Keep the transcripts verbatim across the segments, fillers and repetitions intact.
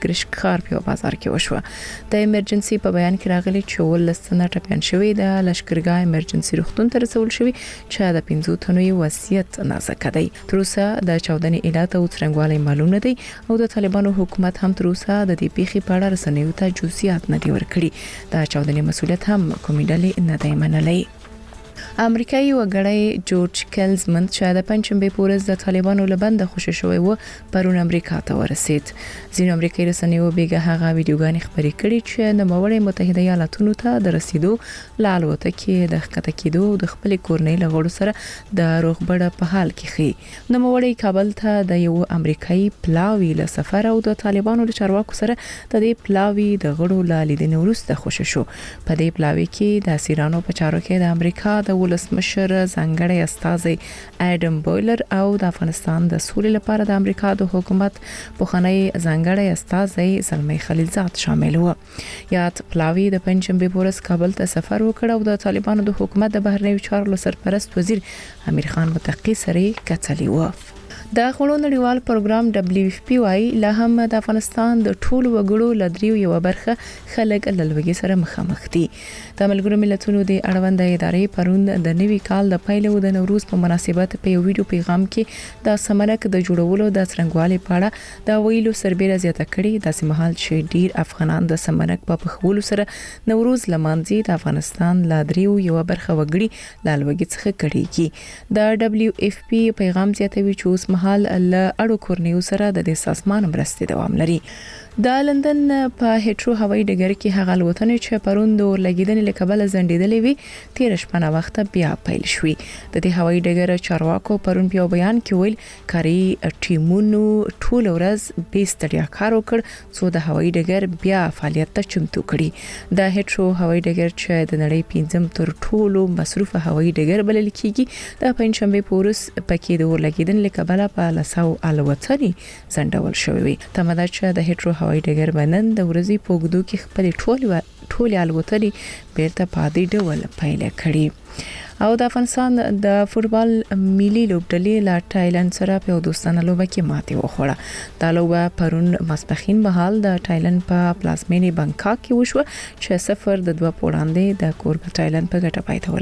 ګرشکار په بازار کې وشوه. د ایمرجنسي په بیان کې راغلي چې ولستنه ټپيان شوی د لشکرګاه ایمرجنسي روغتون ته رسول شوی چې د پنځو تنو وصیت نازک دی. تر اوسه د چاودنې علت او څرنګوالی معلوم نه دی او د طالبانو حکومت هم تر اوسه د دې پیښې په اړه رسنیو ته جزئیات نه دی ورکړي. د چاودنې مسؤلیت هم کومې ډلې نه دی منلای. امریکایي وګړی جورج کلزمن چې د پنځمبه پورز د طالبانو لبند خوشی شوی و پرون امریکا ته ورسید. ځینو امریکایي رسنیو بیګه هغه ویډیوګانې خبرې کړې چې د نوموړي متحده ایالاتونو ته د رسیدو لالوته کې د ښکته کېدو د خپل کورنۍ لغړو سره د روغبړه په حال کې خي. نوموړي کابل ته د یو امریکایي پلاوی له سفر او د طالبانو له چارواکو سره د دې پلاوی د غړو لالیدنې وروسته خوشی شو. په دې پلاوی کې د اسیرانو په چارو کې د امریکا د ولسمشر ځانګړی استازی اډم بویلر او د افغانستان د سولې لپاره د امریکا د حکومت پخوانی ځانګړی استازی زلمی خلیلزاد شامل و. یاد پلاوی د پنځمبه پورز کابل ته سفر وکړ او د طالبانو د حکومت د بهرنیو چارو سرپرست وزیر امیر خان متقی سره کتلی و. د خلونو نړیوال پروګرام دبليو اف پی وايي له هم د افغانستان د ټولو وګړو لدریو یو برخه خلک لږه سره مخامخ دي. د ملګرو ملتونو د اړوند ادارې پرون د نوي کال د پیل او د نوروز په مناسبت په یو ویډیو پیغام کې د سمنک د جوړولو د څرنګوالي پاړه د ویلو سربېره زیاته کړي. د سیمهال چې ډیر افغانان د سمنک په پخولو سره نوروز لمانځي د افغانستان لدریو یو برخه وګړي لالوګي څخه کړي. د دبليو اف پی پیغام زیاتوي چې اوس حال له اړو کورنیو سره د دې سازمان مرستې دوام لري. د لندن په هیټرو هوایي ډګر کې هغه الوتنې چې پرون د ورلګیدنې له کبله ځنډېدلې وي تیر شپه نه وخت بیا پیل شوې. د دې هوایي ډګر چارواکو پرون په بیان کې ویل کاري ټیمونو ټول ورځ به ستړیا کار وکړ څو د هوایي ډګر بیا فعالیت ته چمتو کړي. د هیټرو هوایي ډګر چې د نړۍ پنځم تر ټولو مصروف هوایي ډګر بلل کیږي د پنځمبه پورس پکې د ورلګیدنې له کبله په لسو الوتنې ځنډول شوې. تمدا چې د هیټرو هوایي ډګر بنن د ورځې په وګړو کې خپل ټول ټول الوتنې بیرته پادې ډول پیل کړي. او د افغانستان د فوتبال ملي لوبډلې لا تایلند سره په دوستانه لوبه کې ماتې وخوړه. دا لوبه پرون ماسپخین مهال د تایلند په پلازمینې بانکاک کې وشوه چې صفر د دوه پوړاندې د کوربه تایلند په ګټه پای ته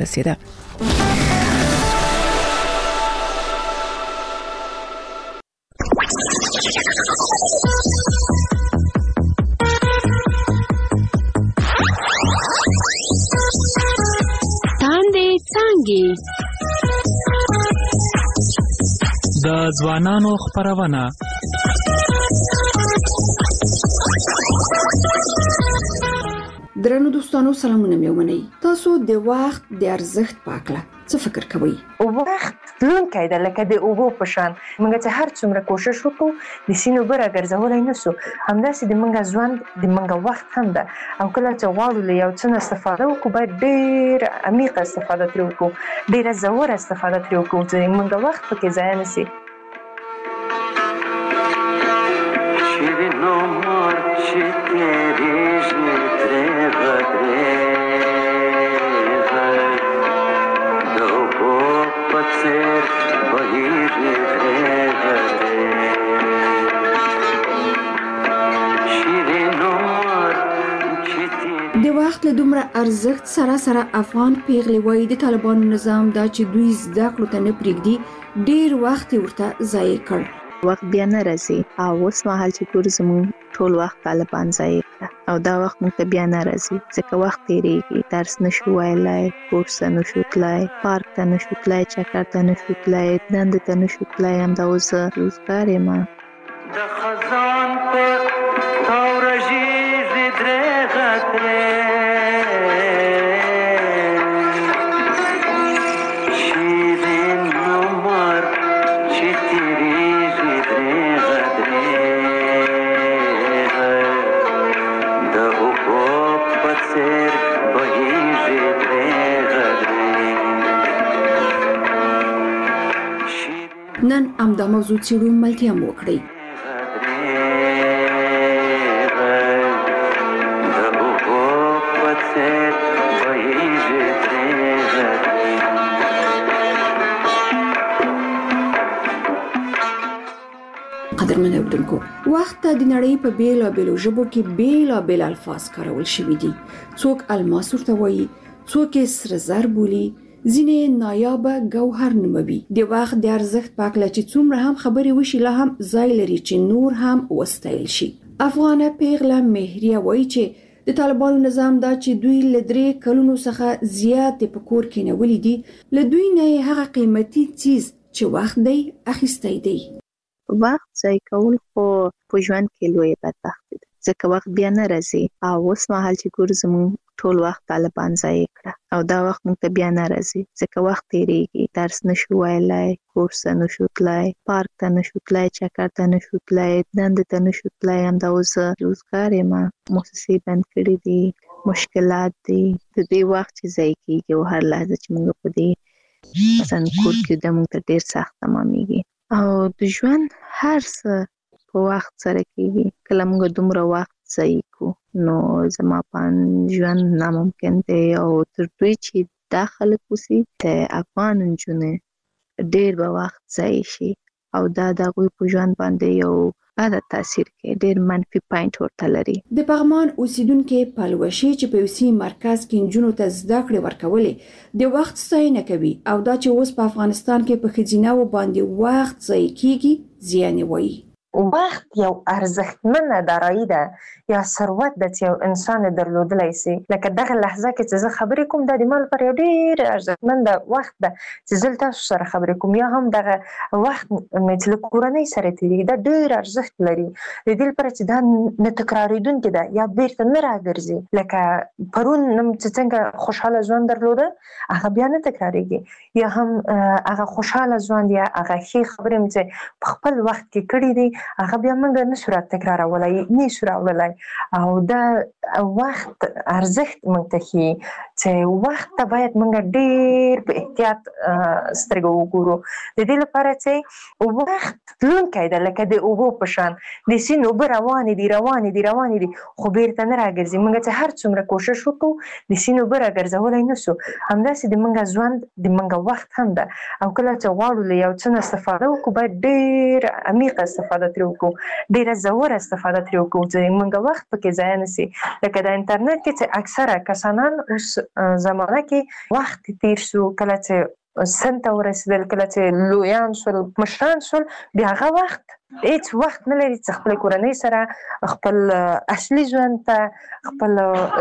ورسیده. د ځوانانو خبرونه درنو دوستانو سلامونه مې ومنئ. تاسو د وخت د ارزښت په اړه څه فکر کوئ؟ وخت لونکی دی لکه د اوبو په شان. موږ چې هر څومره کوشش وکړو د سینې اوبه راګرځولی نه سو. همداسې د موږ ژوند د موږ وخت هم ده او کله چې غواړو له یو څه نه استفاده وکړو باید ډېره عمیقه استفاده ترې وکړو، ډېره ژوره استفاده ترې وکړو چې موږ وخت پکې ضایع نه سي. د وخت له دومره ارزښت سره سره افغان پیغلې وایي د طالبانو نظام دا چې دوی زده کړو ته نه پرېږدي ډېر وخت ورته ضایع کړ. وخت بیا نه راځي او اوس مهال چې ګور زموږ ټول وخت طالبان ضایع کړه او دا وخت موږ ته بیا نه راځي ځکه وخت تېرېږي. درس نشو ویلی، کورس ته نشو تللی، پارک ته نشو تللی، چکر ته نشو تللی، دندې ته نشو تللی. همدا اوس زه روزګار یم. د خزان په تاورژیزې درېغه ترې شیرین عمر چې تېرېږي درېغه درېغه د اوبو په څېر بهېږي درېغه درېغه. نن همدا موضوع څېړو، ملتیا مو وکړئ. قدرمن اورېدونکو، اوریدونکو وخت ته د نړۍ په بیلابېلو ژبو کې بیلابېل الفاظ کارول شوي دي. څوک الماس ورته وایي، څوک یې سره زر بولي، ځینې نایابه ګوهر نوموي. د وخت د ارزښت په اړه چې څومره هم خبرې وشي لا هم ځای لري چې نور هم وستایل شي. افغانه پیغله مهریه وایي چې د طالبانو نظام دا چې دوی له درې کلونو څخه زیات په کور کې نیولي دي، له دوی نه هغه قیمتي څیز چې وخت دی اخیستی دی. وخت ځای کول خو په ژوند کې لوی بدبختي ده، ځکه وخت بیا نه راځي. او اوس مهال چې ګورو زموږ ټول وخت طالبان ځای کړه او دا وخت موږ ته بیا نه راځي، ځکه وخت تیریږي. درس نشو ویلای، کورس ته نشو تلای، پارک ته نشو تلای، چکر ته نشو تلای، دندې ته نشو تلای. همدا اوس روزګار یم، مؤسسې بند کړي دي، مشکلات دي. د دې وخت چې ځای کېږي او هر لحظه چې موږ په دې مثلا کور کې د موږ ته ډېر سخت تمامېږي. او د ژوند هر څه په وخت سره کېږي. کله موږ دومره وخت ضایع کو نو زما په ژوند ناممکن دی. او تر دوی چې دا خلک اوسي د افغان نجونې ډېر به وخت ضایع شي او دا د هغوی په ژوند باندې یو بده تاثیر کوي، ډېر منفي پاینټ ورته لري. د پغمان اوسیدونکې پلوشي چې په یوسي مرکز کې نجونو ته زده کړې ورکولې د وخت ستاینه کوي او دا چې اوس په افغانستان کې په ښځیناو باندې وخت ضایع کیږي زیان وایي. وخت یو ارزښتمنه دارایی ده یا ثروت ده چې یو انسان درلودلی سي. لکه دغه لحظه کې چې زه خبرې کوم دا د ما لپاره یو ډېر ارزښتمنده وخت ده چې زه تاسو سره خبرې کوم، یا هم دغه وخت مې چې له کورنۍ سره تېرېږي دا ډېر ارزښت لري. د دې لپاره چې دا نه تکرارېدونکې ده یا بیرته نه راګرځي. لکه پرون چې څنګه خوشحاله ژوند درلوده هغه بیا نه تکرارېږي، یا هم هغه خوشحاله ژوند یا هغه ښې خبرې مې چې په خپل وخت کې کړي دي هغه بیا موږ نشو را تکرارولای، نشو راوړلی. او دا وخت ارزښت موږ ته ښیي چې وخت ته باید موږ ډېر په احتیاط سترګې وګورو. د دې لپاره چې وخت تلونکی ده لکه د اوبو په شان، د سیند اوبه روانې دي روانې دي روانې دي خو بیرته نه راګرځي. موږ چې هر څومره کوشش وکړو د سیند اوبه راګرځولی نه سو. همداسې د موږ ژوند د موږ وخت هم ده. او کله چې غواړو له یو څه نه استفاده وکړو باید ډېر عمیقه استفاده ترې وکړو، ډېره ژوره استفاده ترې وکړو چې موږ وخت پکې ضایع نه سي. لکه د انټرنیټ کې چې اکثره کسانان اوس زمانه کې وخت تیر شو، کله چې سن ته ورسېدل، کله چې لویان شول، مشران شول، بیا هغه وخت هیڅ وخت نه لري چې خپل کورنۍ سره خپل اصلي ژوند ته، خپل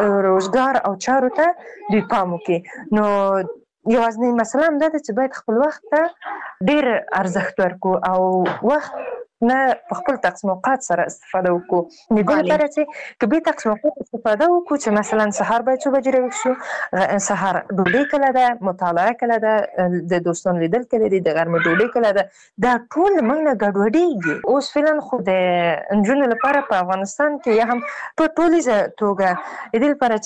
روزګار او چارو ته دوی پام وکړي. نو یوازینۍ مسله همدا ده چې باید خپل وخت ته ډېر ارزښت ورکړو او وخت نه په خپل تقسیم اوقات سره استفاده وکړو. د دې لپاره چې که به تقسیم اوقات استفاده وکړو چې مثلا سهار باید څو بجې راویښ شو، سهار ډوډۍ کله ده، مطالعه کله ده، د دوستانو لیدل کله دي، د غرمې ډوډۍ کله ده، دا ټول موږ نه ګډوډېږي. اوس فعلا خو د نجونو لپاره په افغانستان کې یا هم په ټولیزه توګه د دې لپاره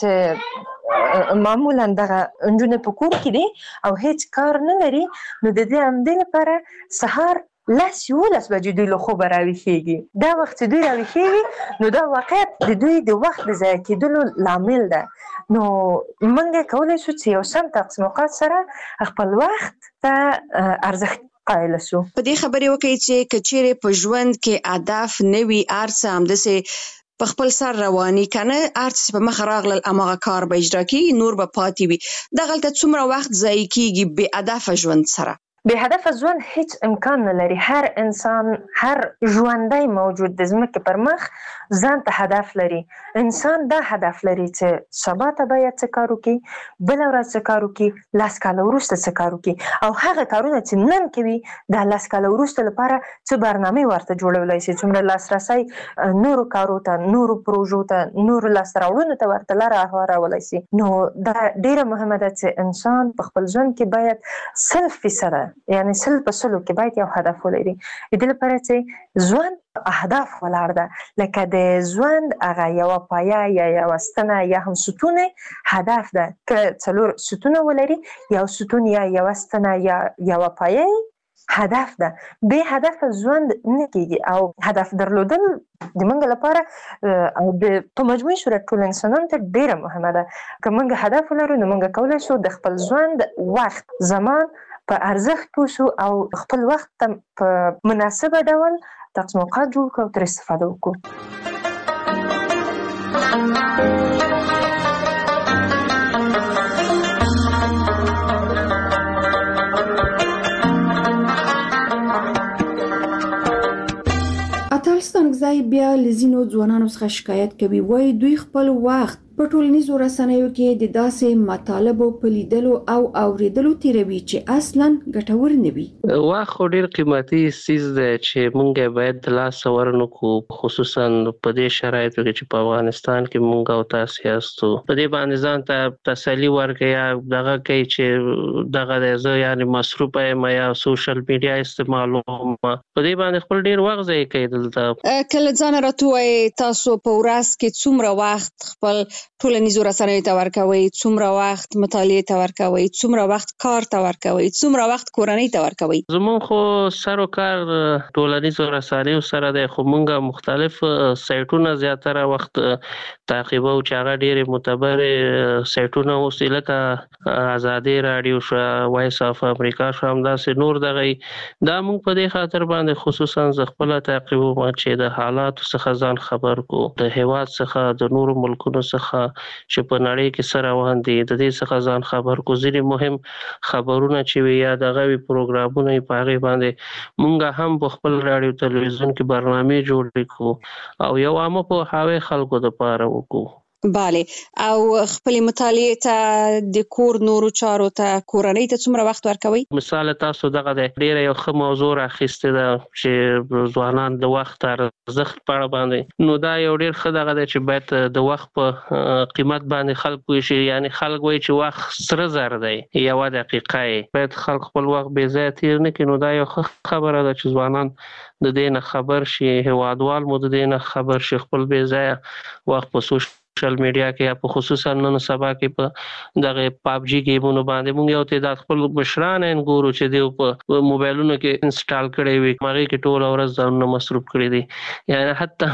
چې معمولا دغه نجونې په کور کې دي او هیڅ کار نه لري، نو د دې همدې لپاره سهار لس یولس بجې دوی له خوبه راویښېږي. دا وخت چې دوی راویښېږي نو دا واقعیت د دوی د وخت د ضایع کېدلو لامل ده. نو موږ کولی شو چې یو سم تقسیم اوقات سره خپل وخت ته ارزښت قایل شو. په دې خبرې وکړئ چې که چیرې په ژوند کې هدف نه وي، هر څه همداسې په خپل سر رواني کنه، هر څه په مخ راغلل هماغه کار به اجرا کېږي، نور به پاتې وي. دغلته څومره وخت ضایع کېږي بې هدفه ژوند سره. بې هدفه ژوند هیڅ امکان نه لري. هر انسان، هر ژوندی موجود د ځمکې پر مخ ځان ته هدف لري. انسان دا هدف لري چې سبا ته باید څه کار وکړي، بله ورځ څه کار وکړي، لس کاله وروسته څه کار وکړي، او هغه کارونه چې نن کوي دا لس کاله وروسته لپاره څه برنامې ورته جوړولی شي، څومره لاسرسی نورو کارو ته، نورو پروژو ته، نورو لاسته راوړنو ته ورته لاره هوارولی شي. نو دا ډېره مهمه ده چې انسان په خپل ژوند کې باید سل فیصده یعنی سل په سلو کې باید یو هدف ولري. د دې لپاره چې ژوند اهداف ولاړ ده، لکه د ژوند هغه یوه پایه یا یوه ستنه یا هم ستون هدف ده. که څلور ستونه ولري، یو ستون یا یوه ستنه یا یوه پایه هدف ده. بې هدف ژوند نه کېږي. او هدف درلودل د موږ لپاره او د په مجموعي صورت ټول انسانانو ته ډېره مهمه ده. که موږ هدف ولرو نو موږ کولی شو د خپل ژوند وخت، زمان په ارزښت پوه شو او خپل وخت ته په مناسبه ډول تقسیم اوقات جوړ کړو او ترې استفاده وکړو. اتلستانګزی بیا له ځینو ځوانانو څخه شکایت کوي، وایي دوی خپل وخت په ټولنیزو رسنیو کې د داسې مطالبو په لیدلو او اوریدلو تیروي چې اصلاً ګټور نه وي. وخت ډیر قیمتي څیز دی چې مونږ باید د لاس ورنو کو، خصوصا په دې شرایطو کې چې په افغانستان کې مونږ او تاسو یاستو. په دې باندې ځان ته تسلی ورکړئ یا دغه کوي چې دغه زه یعنی مصروف یم یا سوشل میډیا استعمالوم، په دې باندې خپل ډیر وخت ضایع کوي. دلته کله ځان راټوي تاسو په ورځ کې څومره وخت خپل ټولنیزو رسنیو ته ورکوي، څومره وخت مطالعه ته ورکوي، څومره وخت کار ته ورکوي، څومره وخت کورنۍ ته ورکوي؟ زمون خو سر او کار ټولنیزو رسنیو سره د خو مونږه مختلف سایټونه زیاتره وخت تعقیبو چې هغه ډېر معتبر سایټونه اوس لکه آزادي رادیو شو، وایس اف امریکا شو، همداسې نور دغه دا مونږ په دې خاطر باندې خصوصا ز خپل تعقیبو چې د حالات څخه ځان خبر کو، د هیواد څخه د نور ملکونو څخه چې په نړۍ کې سره روان دي د دې څخه ځان خبر کو. ځینې مهم خبرونه چې وي یا دغه وی پروګرامونه په هغه باندې مونږ هم په خپل رادیو تلویزیون کې برنامه جوړ کړو او یو عامه په حاوی خلکو د پاره وکړو. bale او خپل مطالعه ته د کور نورو چارو ته کورنۍ ته څومره وخت ورکوي؟ مثال تاسو دغه د ډیر یو ښه موضوع راخسته ده چې ځوانان د وخت ارزښت په اړه باندې، نو دا یو ډیر ښه دغه چې باید د وخت په قیمت باندې خلک وي شي، یعنی خلک وایي چې وخت سره زر دی، یو دقیقه باید خلک خپل وخت بې ځایه تیر نه کړي. نو دا یو ښه خبره ده چې ځوانان د دې نه خبر شي، هیوادوال مو د دې نه خبر شي، خپل بې ځایه وخت په سوشل سوشل میډیا کې یا په خصوصا نن سبا کې په دغه پابجی گیمونو باندې مونږ یو تعداد خپل مشران ان ګورو چې دی په موبایلونو کې انسټال کړي وي، مګر کې ټول ورځ ځان مصروف کړي دي. یعنی حتی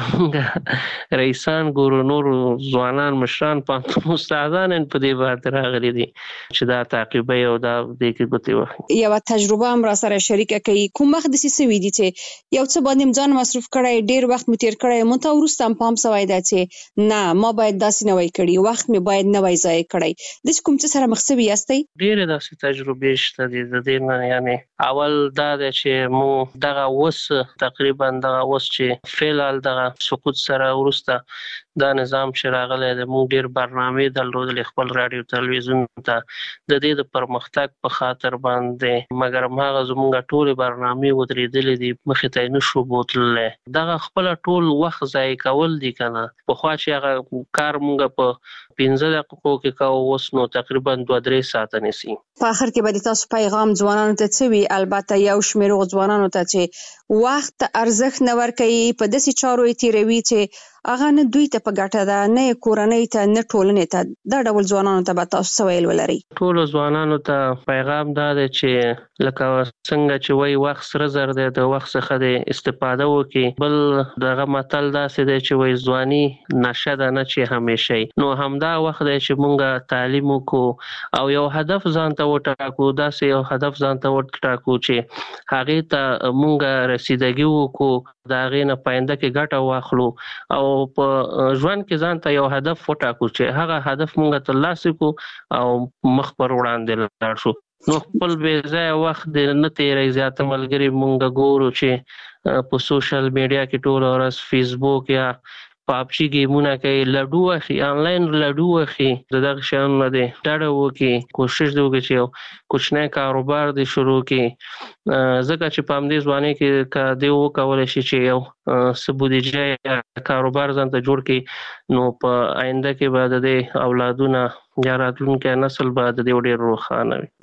مونږ رئیسان ګورو، نور ځوانان مشران په مستعدان په دې باندې راغلي دي چې دا تعقیب یو دا د کې ګوتې وخت یو تجربه هم را سره شریکه کوي. کوم وخت د سې وی دي چې یو څه باندې ځان مصروف کړي، ډیر وخت مو تیر کړي، مونږ ته ورستم پام سوای دا چې نه ما باید داسې نه وای کړی، وخت می باید نه وای ضایع کړی. د کوم څه سره مخ سوي یاستئ؟ ډېر داسې تجربې شته دي د دې نه. یعنی اول دا د چې مو دغه وس تقریبا دغه وس چې فعل دغه سقوط سره ورسته دا نظام چې راغلی د مونږ ډېر برنامې درلودلې خپل رادیو تلویزیون ته د دې د پرمختګ په خاطر باندې، مګر هغه زمونږ ټول برنامې ودرېدلې دي، مخې ته نه شو بوتللی. دغه خپل ټول وخت ضایع کول دي کنه. پخوا چې هغه کار مونږ په پنځه دقیقو کې کوو، اوس نو تقریبا دوه درې ساعته نیسي. په اخر کې به تاسو پیغام ځوانانو ته څه وي؟ البته یو شمېر ځوانانو ته چې وخت ارزښت نه ورکوي، په داسې چارو یې تیروي چې هغه نه دوی ته په ګټه ده، نه کورنۍ ته، نه ټولنې ته. دا ډول ځوانانو ته به تاسو څه ویل ولرئ؟ ټولو ځوانانو ته پیغام دا دی چې لکه څنګه چې وایي وخت سره زر دی، د وخت څخه د استفاده وکړي. بل دغه متل داسې دی چې وایي ځواني نشه ده نه چې همیشه. نو همدا وخت دی چې مونږ تعلیم وکړو او یو هدف ځان ته وټاکو، داسې یو هدف ځان ته وټاکو چې هغې ته مونږ رسیدګي وکړو، د هغې نه پاینده کې ګټه واخلو او په ژوند کې ځان ته یو هدف وټاکو چې هغه هدف مونږ ترلاسه کړو او مخ پر وړاندې لاړ شو. نو خپل بې ځایه وخت نه تیروي. زیاته ملګري مونږ ګورو چې په سوشل میډیا کې ټوله ورځ فیسبوک یا پابجی گیمونه کوي، لډو اخی، انلاین لډو اخی. د دغه شیانو نه دی ډډه وکړي، کوشش دی وکړي چې یو کوچنی کاروبار دی شروع کړي، ځکه چې په همدې ځوانۍ کې که دی وکولی شي چې یو څه بودیجه یا کاروبار ځان ته جوړ کړي، نو په آینده کې به د دې اولادونه یا راتلونکی نسل به د دې ډېر روښانه وي.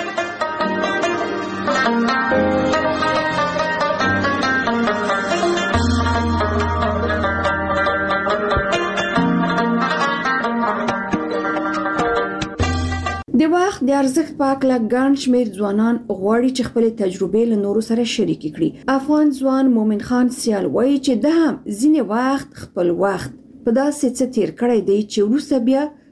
د وخت د ارزښت په اړه ګڼ شمېر ځوانان غواړي چې خپل تجربې له نورو سره شریک کړي. افغان ځوان مومن خان سیال وایي چې د هم ځینې وخت خپل وخت په داسې څه تیر کړی دی چې وروسته بیا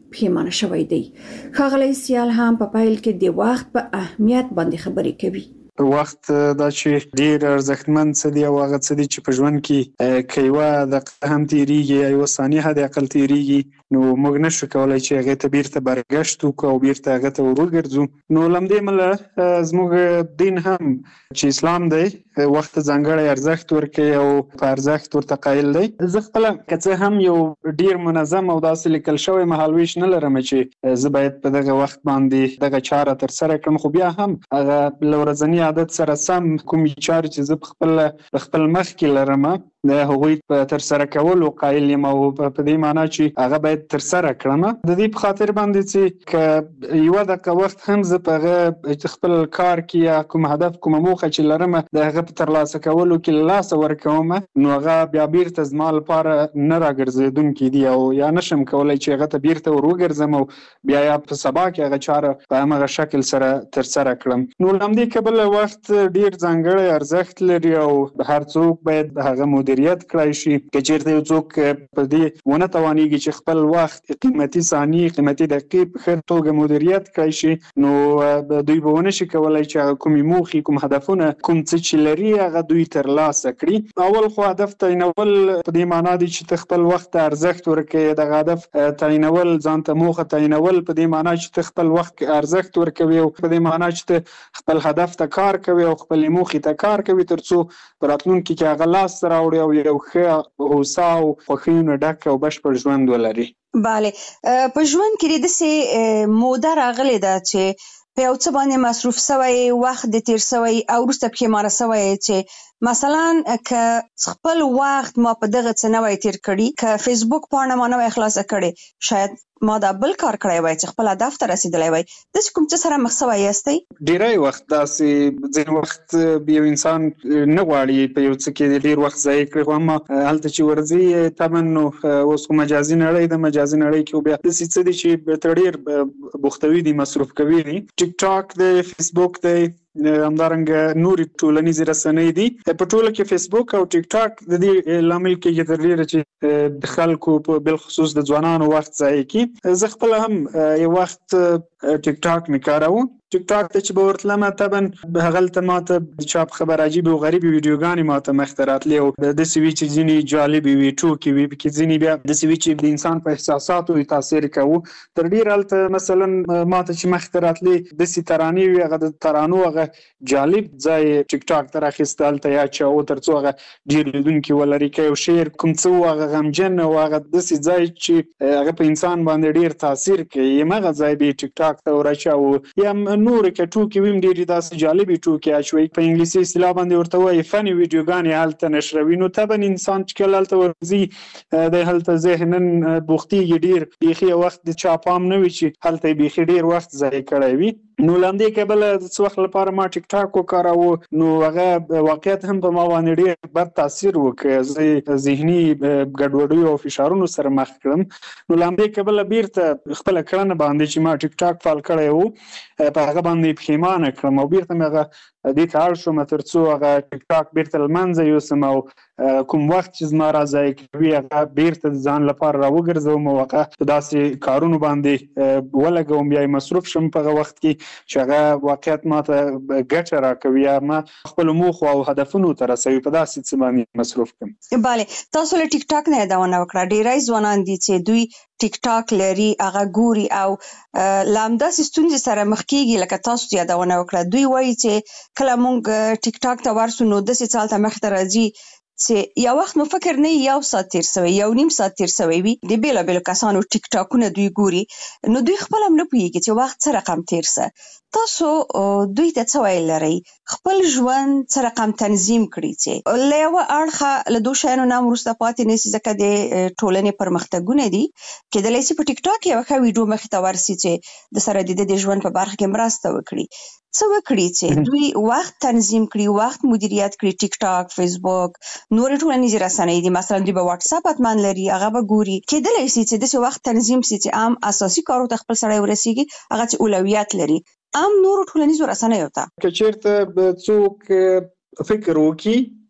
پښیمانه شوی دی. ښاغلی سیال هم په پیل کې د وخت په اهمیت باندې خبرې کوي. وخت دا چې ډیر ارزښتمن څه دی او هغه څه دی چې په ژوند کې که یوه دقیقه هم تیریږي یا یوه ثانیه حد اقل تیریږي نو موږ نشو کولی چې هغې ته بیرته برګشت وکړو او بیرته هغه ته ور وګرځو. نو له همدې امله زموږ دین هم چې اسلام دی وخت ته ځانګړی ارزښت ورکوي او په ارزښت ورته قایل دی. زه خپله که څه هم یو ډیر منظم او داسې لیکل شوی مهالویش نه لرم چې زه باید په دغه وخت باندې دغه چاره ترسره کړم، خو بیا هم هغه له ورځني عادت سره سم کومې چارې چې زه په خپل په خپل مخ کې لرم د هغوی په ترسره کولو قایل یم او په دې معنا چې هغه باید ترسره کړم. د دې په خاطر باندې چې که یوه دقیقه وخت هم زه په هغه خپل کار کې یا کوم هدف کومه موخه چې لرم د هغه په ترلاسه کولو کې له لاسه ورکوم نو هغه بیا بیرته زما لپاره نه راګرځېدونکي دي او یا نشم کولی چې هغه ته بیرته ور وګرځم او بیا یا په سبا کې هغه چاره په همغه شکل سره ترسره کړم. نو له همدې کبله وخت ډیر ځانګړی ارزښت لري او هر څوک باید هغه مدیریت کړای شي. که چېرته یو څوک په دې ونه توانېږي چې خپل وخت قیمتي ثانیې قیمتي دقیقې په ښه توګه مدیریت کړای شي نو دوی به ونه شي کولی چې هغه کومې موخې کوم هدفونه کوم څه چې لري هغه دوی ترلاسه کړي. اول خو هدف تعینول په دې معنا دی چې ته خپل وخت ته ارزښت ورکوې. دغه هدف تعینول ځان ته موخه تعینول په دې معنا چې ته خپل وخت ارزښت ورکوې او په دې معنا چې ته خپل هدف ته کار کوي او خپل موخې ته کار کوي تر څو په راتلونکي کې هغه لاسته راوړي او یو ښه هوسا او خوښیونه ډک او بشپړ ژوند ولري. بله، په ژوند کې داسې موده راغلې ده چې په یو څه باندې مصروف سوی وخت د تیر سوی او وروسته پښیمانه سوی چې مثلا که خپل وخت ما په دغه څه نه وای تیر کړي، که فیسبوک پاڼه ما نه وای خلاصه کړې، شاید ما دا بل کار کړی وای چې خپل هدف ته رسیدلی وای. داسې کوم څه سره مخ سوی یاستئ؟ ډیری وخت داسې ځینې وخت یو انسان نه غواړي په یو څه کې ډیر وخت ضایع کړي، خو اما هلته چې ورځي طبعا نو اوس خو مجازي نړۍ ده، مجازي نړۍ کې بیا داسې څه دي چې ته ډیر بوختوي دي، مصروف کوي دي. ټیک ټاک دی، فیسبوک دی، همدارنګه نورې ټولنیزې رسنۍ دي. په ټوله کې فیسبوک او ټیک ټاک د دې لامل کېږي تر ډیره چې د خلکو په بالخصوص د ځوانانو وخت ضایع کړي. زه خپله هم یو وخت ټیک ټاک مې کاروم. ټیک ټاک ته چې به ورتلم طبعا هغلته ماته د چاپ خبر عجیب او غریب ویډیوګانې ماته مخته راتلې او داسې وي چې ځینې جالبې وي، ټوکې وي، پکې ځینې بیا داسې وي چې د انسان په احساساتو یې تاثیر کوو. تر ډېره هلته مثلا ماته چې مخته راتلې داسې ترانې وي، هغه د ترانو هغه جالب ځای ټیک ټاک ته راخیسته هلته یا اچوه تر څو هغه ډېر لیدونکي ولري. که یو شعر کوم څه و هغه غمجن او هغه داسې ځای چې هغه په انسان باندې ډېر تاثیر کوي، همغه ځای به یې ټیک ټاک ته ورچوو. یا نورې که ټوکې وي هم ډېرې داسې جالبې ټوکې اچوي، په انګلیسي اصطلاح باندې ورته وایي فني ویډیوګانې هلته نشروي. نو طبعا انسان چې کله هلته ورځي دی هلته ذهنن بوختېږي ډېر، بیخي یو وخت د چا پام نه وي چې هلته یې بیخي ډېر وخت ضایع کړی وي. نو له همدې کبله د څه وخت لپاره ما ټیک ټاک وکاراوه نو هغه واقعیت هم په ما باندې ډېر بد تاثیر وکړ. زه ذهني ګډوډیو او فشارونو سره مخ کړم. نو له همدې کبله بیرته خپله کړنه باندې چې ما ټیک ټاک فعال کړی و په هغه باندې پښیمانه کړم او بیرته مې هغه دې ته اړ شوم تر څو هغه ټیک ټاک بیرته له منځه یوسم او کوم وخت چې زما را ضایع کوي هغه بیرته د ځان لپاره راوګرځوم او هغه په داسې کارونو باندې ولګوم یا یې مصروف شم په هغه وخت کې چې هغه واقعیت ماته ګټه راکوي یا ما خپلو موخو او هدفونو ته رسوي، په داسې څه باندې مصروف کړم. بله، تاسو له ټیک ټاک نه یادونه وکړه. ډېری ځوانان دي چې دوی ټیک ټاک لري، هغه ګوري او له همداسې ستونزې سره مخ کېږي لکه تاسو یادونه وکړه. دوی وایي چې کله موږ ټیک ټاک ته ورسو نو داسې څه هلته مخته راځي چې یو وخت مو فکر نه یو ساعت تیر سوی، یو نیم ساعت تیر سوی وي. د بېلابېلو کسانو ټیک ټاکونه دوی ګوري نو دوی خپله هم نه پوهېږي چې وخت څه رقم تیر سه. تاسو دوی ته څه ویل لرئ؟ خپل ژوند څه رقم تنظیم کړي چې له یوه اړخه له دو شیانو نه هم وروسته پاتې نه سي، ځکه د ټولنې پرمختګونه دي. کېدلی شي په ټیک ټاک یوه ښه ویډیو مخې ته ورسي چې د سره د ده د ژوند په برخه کې مرسته وکړي. څه وکړي چې دوی وخت تنظیم کړي، وخت مدیریت کړي؟ ټیک ټاک، فیسبوک، نورې ټولنیزې رسنۍ دي، مثلا دوی به واټس اپ حتما لري، هغه به ګوري. کېدلی شي چې داسې وخت تنظیم سي چې عام اساسي کارو ته خپل سړی ورسیږي، هغه چې اولویت لري عام نورو ټولنیزو رسنیو ته. که چېرته به څوک فکر وکړي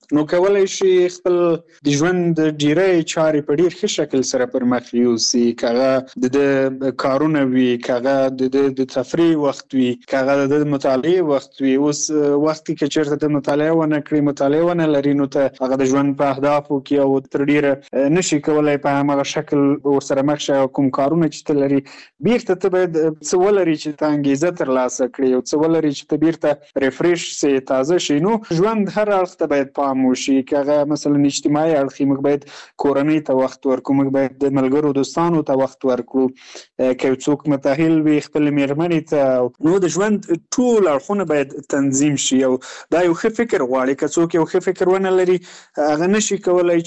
نو کولای شي خپل د ژوند ډیری چارې په ډیر ښه شکل سره پر مخ یوسي، کاغه د کارونه وي، کاغه د تفریح وخت وي، کاغه د مطالعه وخت وي. اوس وخت کې چیرته د مطالعه ونه کړی، مطالعه ونه لري، نو ته هغه د ژوند په اهدافو کې او تر ډیره نشي کولای په هغه شکل ورسره مخ شې. کوم کارونه چې ته لري بیرته ته باید څه ولري چې ته انګیزه ترلاسه کړې او څه ولري چې ته بیرته ریفریش سي، تازه شي. نو ژوند هر اړخ ته باید پام وشي، کاغه مثلا اجتماعي اړخ موږ باید کورنۍ ته وخت ورکړو، موږ باید د ملګرو دوستانو ته وخت ورکړو، که څوک متأهل وي خپل میرمنې ته. نو د ژوند ټول اړخونه باید تنظیم شي او دا یو ښه فکر غواړي. که څوک یو ښه فکر ونه لري هغه نشي کولای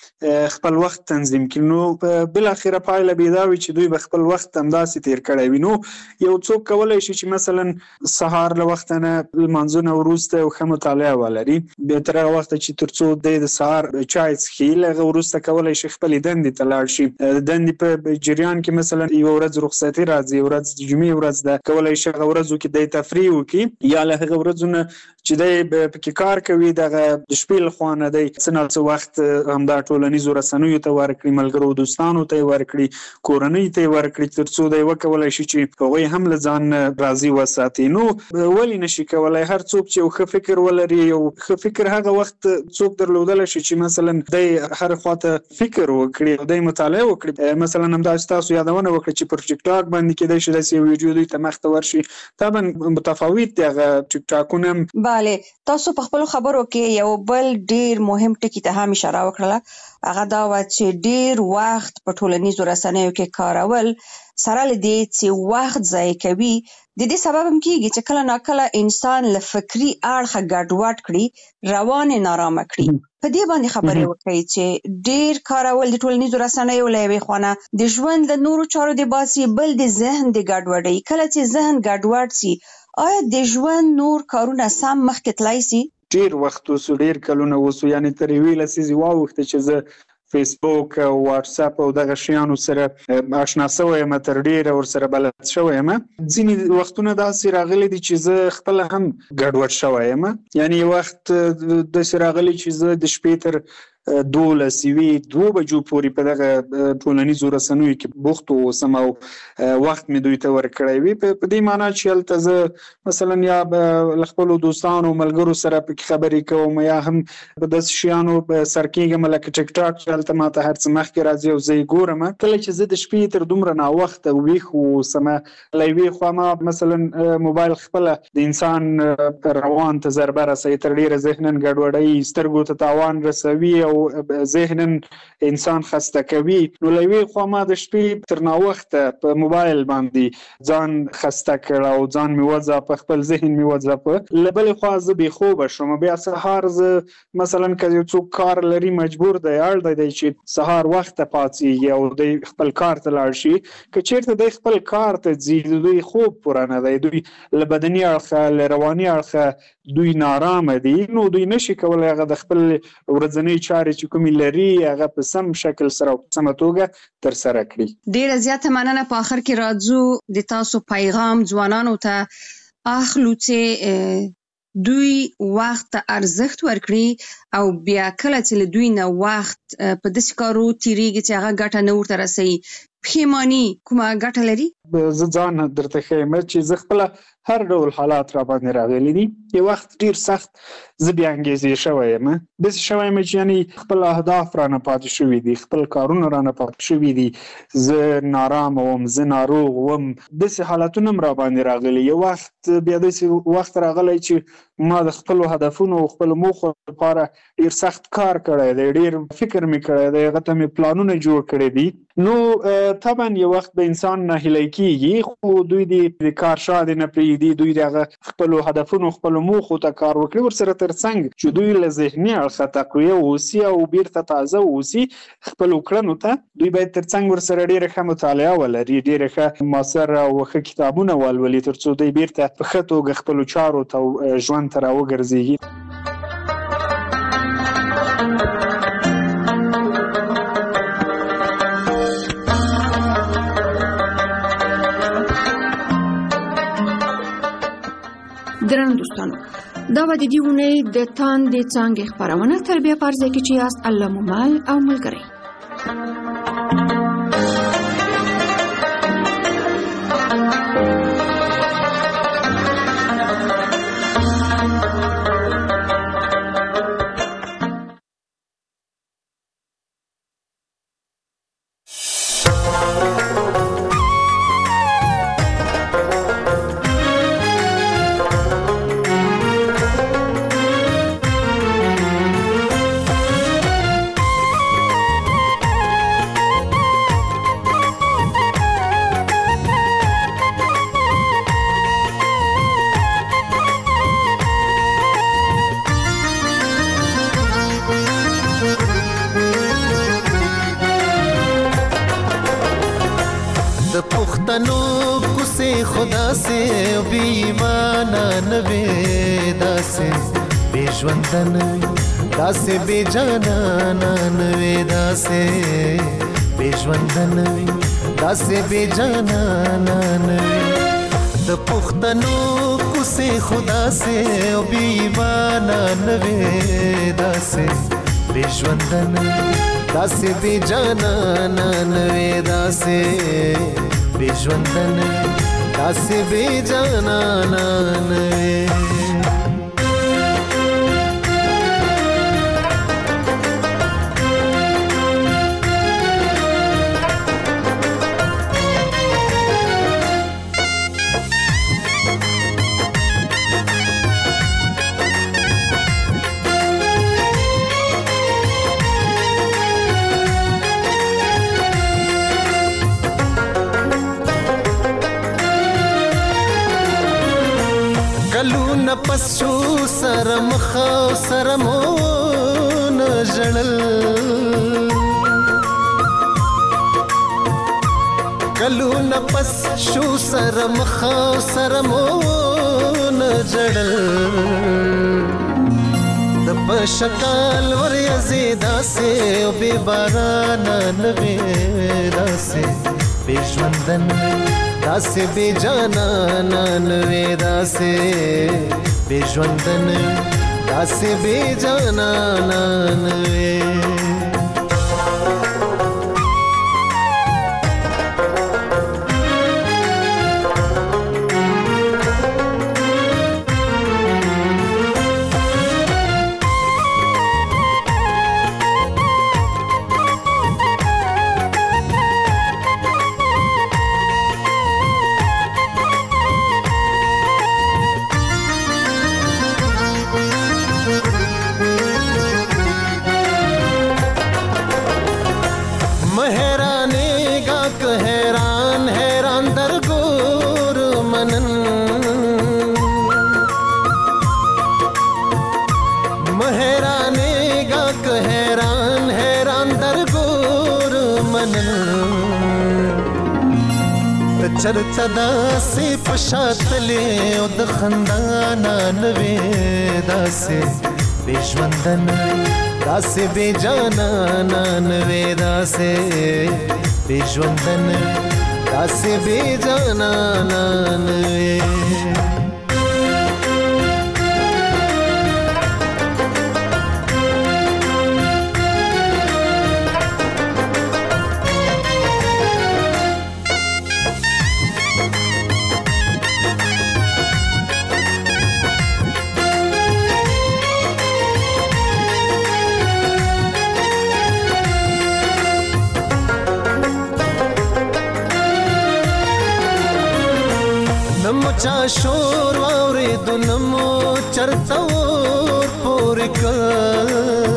چې خپل وخت تنظیم کړي. نو بل اخره پایله به دا وي چې دوی به خپل وخت همداسې تیر کړی وي. نو یو څوک کولای شي چې مثلا سهار له وخت نه لمانځونه وروسته یو ښه مطالعه ولري، بیا تر هغه وخته چې تر څو دی د سهار چای څښي، له هغه وروسته کولای شي خپلې دندې ته لاړ شي. دندې په جریان کې مثلا یوه ورځ رخصتي راځي، یوه ورځ د جمعې ورځ ده، کولای شي هغه ورځو کې دی تفریح وکړي، یا له هغه ورځو نه چې دی پکې کار کوي دغه د شپې له خوا نه دی څه نه څه وخت همدا ټولنیزو رسنیو ته ورکړي، ملګرو دوستانو ته یې ورکړي، کورنۍ ته یې ورکړي، تر څو دی وکولای شي چې هغوی هم له ځان راضي وساتي. نو ولې نشي کولای هر څوک چې یو ښه فکر ولري، یو ښه فکر هغه وخت څوک درلودلی شي چې مثلا دی هر خواته فکر وکړي او دی مطالعه وکړي. مثلا همداسې تاسو یادونه وکړه چې پر ټیک ټاک باندې کېدای شي داسې یو ویډیو دوی ته مخته ورشي. طبعا متفاوت دی هغه ټیک ټاکونه. بله، تاسو په خپلو خبرو کې یو بل ډیر مهم ټکي ته هم اشاره وکړله، هغه دا و چې ډیر وخت په ټولنیزو رسنیو کې کارول سره له دې چې وخت ضایع کوي، د دې سبب هم کېږي چې کله ناکله انسان له فکري اړخه ګډوډ کړي، روان یې نارامه کړي. په دې باندې خبرې وکړئ چې ډیر کارول د ټولنیزو رسنیو له یوې خوا د ژوند له نورو چارو د باسي، بل د ذهن د ګډوډۍ. کله چې ذهن ګډوډ سي، آیا د ژوند نور کارونه سم مخکې تللی سي؟ ډیر وخت اوسو، ډیر کلونه اوسو، یعنی تر یوې لسیزې واوښته چې زه فیسبوک او واتساپ او دغه شیانو سره آشنا شوی یم، تر ډیره ورسره بلد شوی یم. ځینې وختونه داسې راغلي دي چې زه خپله هم ګډوډ شوی یم. یعنی وخت داسې راغلی چې زه د شپې تر دولس یوې دوه بجو پورې په دغه ټولنیزو رسنیو کې بوخت اوسم او وخت مې دوی ته ورکړی وي، په دې معنا چې هلته زه مثلا یا له خپلو دوستانو ملګرو سره پکې خبرې کوم، یا هم په داسې شیانو سر کېږم لکه ټیک ټاک چې هلته ماته هر څه مخکې راځي او زه یې ګورم. کله چې زه د شپې تر دومره ناوخته ویښ اوسم، له یوې خوا ما مثلا موبایل خپله د انسان روان ته ضربه رسوي، تر ډېره ذهنا ګډوډوي، سترګو ته تاوان رسوي او ذهنا انسان خسته کوي. نو له یوې خوا ما د شپې تر ناوخته په موبایل باندې ځان خسته کړ او ځان مې وځاپه، خپل ذهن مې وځاپه. له بلې خوا زه بې خوبه شوم. بیا سهار زه مثلا که یو څوک کار لري، مجبور دی، اړ دی چې سهار وخته پاڅېږي او دی خپل کار ته لاړ شي. که چېرته دی خپل کار ته ځي، د دوی خوب پوره نه دی، دوی له بدني اړخه له رواني اړخه دوی نارامه دي، نو دوی نشي کولی هغه د خپل ورځنۍ چارې چې کومې لري هغه په سم شکل سره او په سمه توګه ترسره کړي. ډیره زیاته مننه. په آخر کې راځو د تاسو پیغام ځوانانو ته اخلو چې دوی وخت ته ارزښت ورکړي او بیا کله چې له دوی نه وخت په داسې کارو تیریږي چې هغه ګټه نه ورته رسوي، پښیماني کومه ګټه لري؟ زه ځان درته ښیم چې زه خپله هر ډول حالات را باندې راغلي دي. یو وخت ډیر سخت زه بې انګیزې شوی یم، داسې شوی یم چې یعنې خپل اهداف رانه پاتې شوي دي، خپل کارونه رانه پاتې شوي دي، زه نارامه وم، زه ناروغ وم، داسې حالتونه هم را باندې راغلي. یو وخت بیا داسې وخت راغلی چې ما د خپلو هدفونو او خپلو موخو لپاره ډیر سخت کار کړی دی، ډیر فکر مې کړی دی، هغه ته مې پلانونه جوړ کړي دي. نو طبعا یو وخت به انسان ناهیلی کېږي، خو دوی د کار شاته نه پرېږدي، دوی د هغه خپلو هدفونو خپلو موخو ته کار وکړي، ورسره ترڅنګ چې دوی له ذهني اړخه تقویه واوسي او بیرته تازه واوسي خپلو کړنو ته، دوی باید ترڅنګ ورسره ډېره ښه مطالعه ولري، ډېره ښه مؤثر او ښه کتابونه ولولي، تر څو دوی بیرته په ښه توګه خپلو چارو ته ژوند ته راوګرځېږي. درنو دوستانو، دا به د دې اونۍ د تاندې څانګې خپرونه تر بیا په ځای کې چې یاست الله مو مل او ملګری. خدا سے بی ایمانا نوے دا سے بے ژوندہ نوے دا سے بے جانا نوے دا سے بے ژوندہ نوے دا سے بے جانا نوے د پختنو کوسه خدا سے بی ایمانا نوے دا سے بے ژوندہ نوے دا سے بے جانا نوے دا سے بے ژوندہ نوے داسې بې جانانه وې. پس شو سره مخا سره مون جړل کلو نه پس شو سره مخا سره مون جړل د پشکال ور یزیدا سے او به باران نوي داسه به ژوندن داسه به جانان وې داسه به ژوندن داسه به جانان وې. چرته داسې پشاتلې او د خندانا نوې داسې بې ژوندن داسې بې جانانا نوې داسې بې ژوندن داسې بې جانانا نوې. چا شور واورې د نمو چرته ور پورې کړ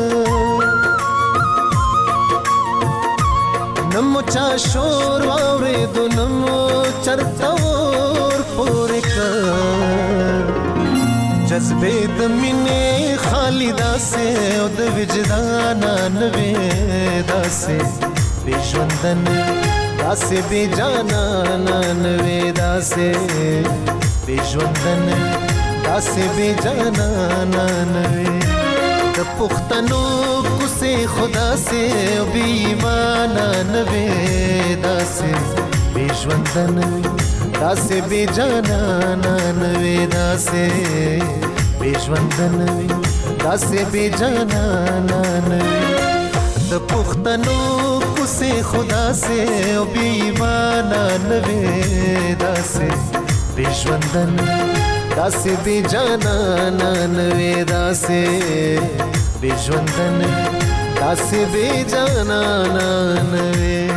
نمو چا شور واورې د نمو چرته ور پورې کړ جذبې د مینې خالي داسې او د وجدان نوې داسې بې ژوندن داسې بې جانان وې داسې بې ژوندن داسې بې جانان وې. د پښتنو کوسې خدا سے بې ایمانان وې داسې بې ژوندن داسې بې جانان وې داسې بے ژوندن وي داسې بے جانان وي د پښتنو کوڅې خدا سے او بې ایمانان وي داسې بے ژوندن داسې بے جانان وي داسې بے ژوندن داسې بے جانان وي